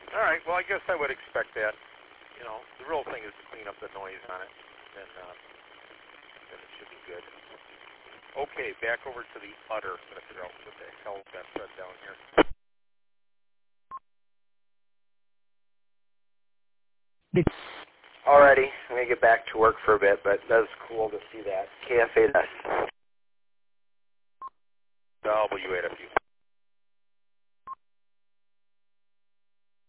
All right. Well, I guess I would expect that. You know, the real thing is to clean up the noise on it, and then it should be good. Okay, back over to the udder. I'm going to figure out what the hell got set down here. Alrighty, I'm going to get back to work for a bit, but that was cool to see that. KFAS. WAFU.